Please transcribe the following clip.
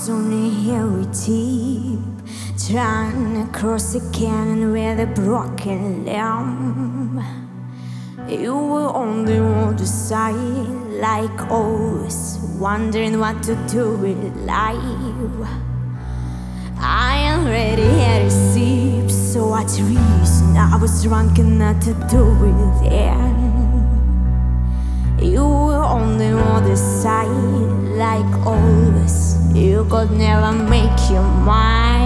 only here we deep, trying to cross the canyon with a broken limb. You were only on the side, like always, wondering what to do with life. I am ready here to sleep, so what reason I was drunk and not to do with it. You were only on the side, like always. You could never make your mind.